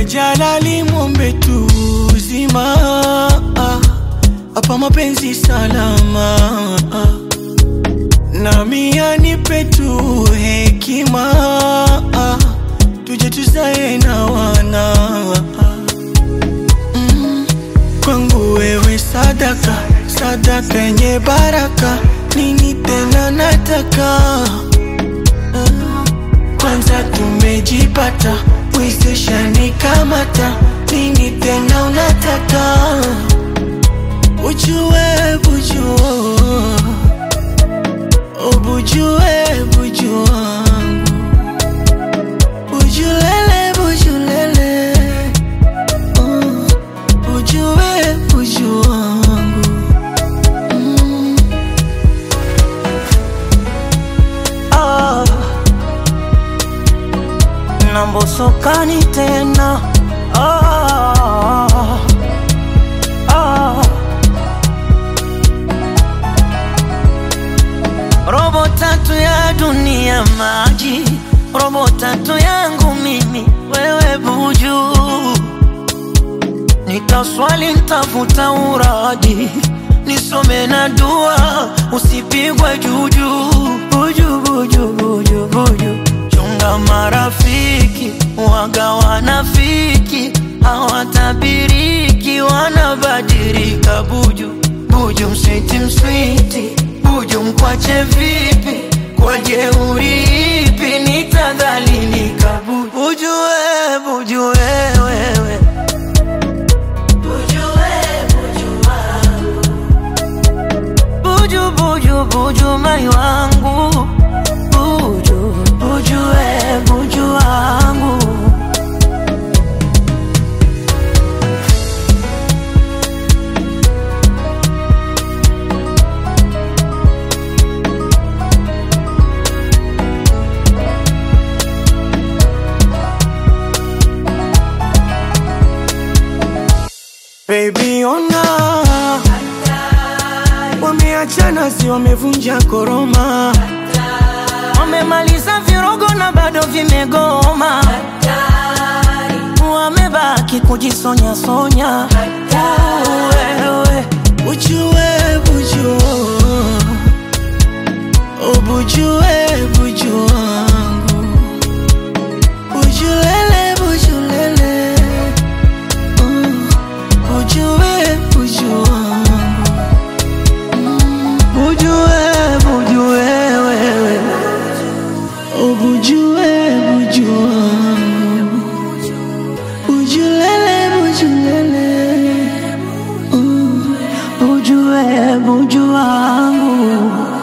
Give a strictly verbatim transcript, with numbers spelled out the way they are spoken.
Jalali muombe tu uzima, hapa mapenzi salama, nami anipe tu hekima, tuje tuzae na wana. mm. Kwangu wewe sadaka, sadaka yenye baraka, nini tena nataka? Kwanza tumejipata, wezesha nikamata, nini tena unataka? Ujue bujua, ubujue buju wangu, bujulele bujulele, uh, ujue buju wangu. mm. Ah, nambosokani tena. ah, ah. Robo tatu ya dunia maji, robo tatu yangu mimi wewe buju. Nitaswali nitafuta uraji, nisome na dua usipigwe juju. Buju buju buju buju, chunga marafiki waga wanafiki, hawatabiriki wanabadilika. Buju buju mswiti mswiti, buju mkwache vipi, kwa jeuri ipi nitadhalilika? Buju we, buju we, wewe buju we, buju wangu, buju buju buju mai wangu, buju buju we, buju wangu. Baby ona, wameachana si wamevunja koroma, wamemaliza virogo na bado vimegoma, wamebaki kujisonya sonya. Wewe ujue buju, ubujue buju wangu, bujulele bujulele, bujue buju wangu. mm. Bujue bujue wewe, ubujue buju wangu, bujulele bujulele, uh, bujue buju wangu.